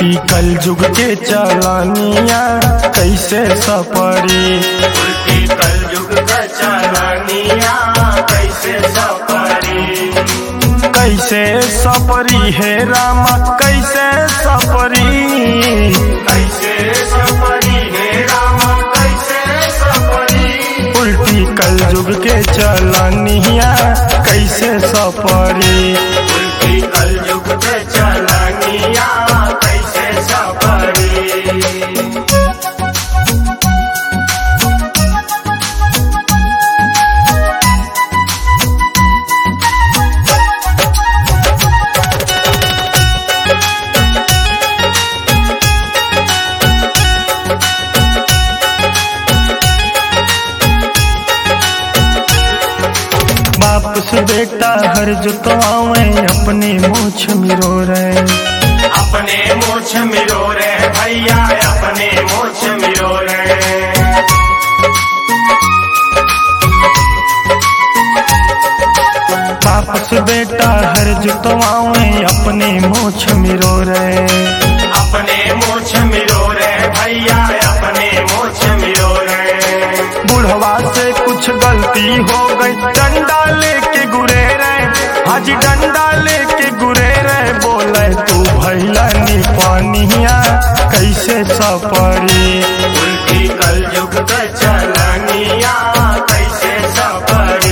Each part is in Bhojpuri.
उल्टी कल युग के चलानिया कैसे सपरी। उल्टी कल युग का चलानिया कैसे सपरी। कैसे सपरी है रामा कैसे सपरी। कैसे सपरी है रामा कैसे सपरी। उल्टी कल युग के चलानिया कैसे सपरी। उल्टी कल युग के चलानिया कैसे सपरी। बाप से बेटा हर जुतवावे अपने मूछ मिरो रहे। अपने मूछ मिरो रे भैया अपने मूछ मिरो रे। बाप से बेटा हर जुतवावे अपने मूछ मिरो रहे। अपने मूछ मिरो रे भैया अपने मूछ मिरो रे। बुढ़वा से कुछ गलती हो गई डंडा लेके गुरे रहे। आज डंडा लेके गुरे रहे बोले तू भैला नी पानिया कैसे सपरी। उल्टी कल युग का चलानिया कैसे सपरी।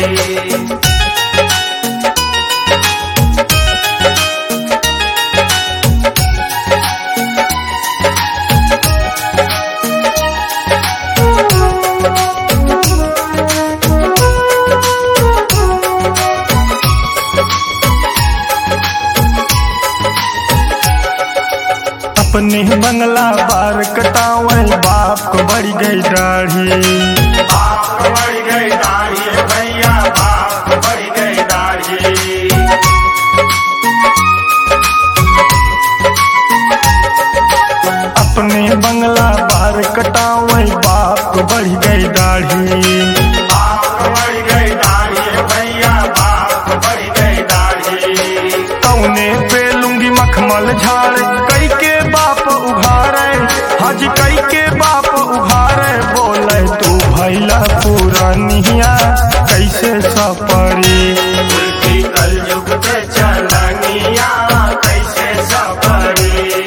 अपने बंगला बार कटावे बाप को बढ़ गई दाढ़ी। बाप को बढ़ गई दाढ़ी भैया बाप को बढ़ गई दाढ़ी। अपने बंगला बार कटावे बाप को बढ़ गई दाढ़ी। बाप को बढ़ गई दाढ़ी भैया बाप को बढ़ गई दाढ़ी। कौने पे लुंगी मखमल झाड़े कई के बाप उघारे। हाजी कई के बाप उघारे बोले तू भैला पुरानिया कैसे सपरी। उल्टी कल युग के चलानिया कैसे सपरी।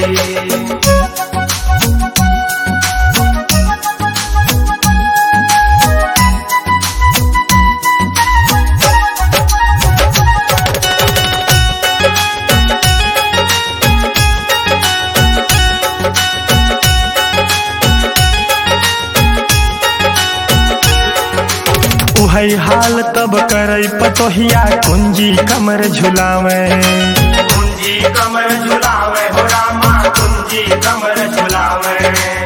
उहै हाल तब करई पतोहिया कुंजी कमर झुलावे। कुंजी कमर झुलावे हो रामा कुंजी कमर झुलावे।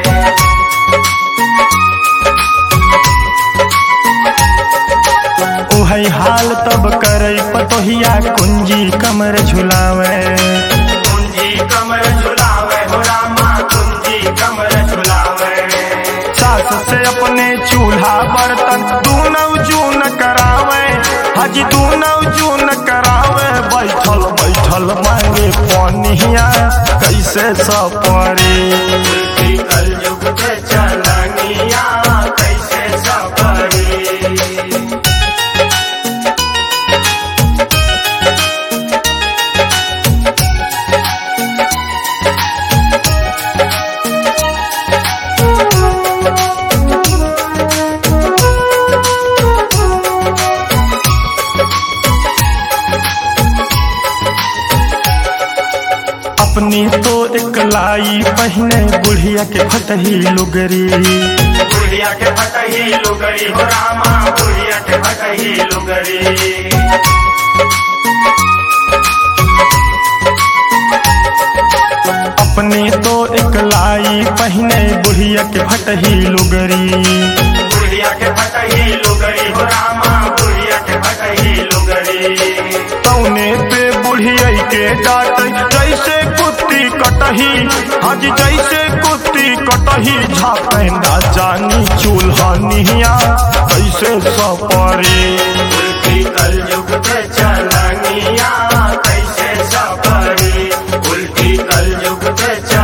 उहै हाल तब करई पतोहिया कुंजी कमर झुलावे। कुंजी कमर झुलावे हो रामा कुंजी कमर झुलावे। सास से अपने चूल्हा बर्तन दूनौ जून करावे। हाजी दूनौ जून करावे बैठल बैठल मांगे पानिया कैसे सपरी। उल्टी कल युग के चलानिया कैसे सपरी। अपनी तो एक लाई पहने बुढ़िया के फटही लुगरी। बुढ़िया के फटही लुगरी हो रामा बुढ़िया के फटही लुगरी। अपनी तो एक लाई पहने बुढ़िया के फटही लुगरी। बुढ़िया के फटही लुगरी हो रामा बुढ़िया के फटही लुगरी। तौने पे बुढ़िया के डांट जैसे कुत्ती कटही। हाज जैसे कुत्ती कटही झापे ना जानी चूल्हा निहिया कैसे सपरी। उल्टी कल युग के चलानिया कैसे सपरी। उल्टी कल युग जुग के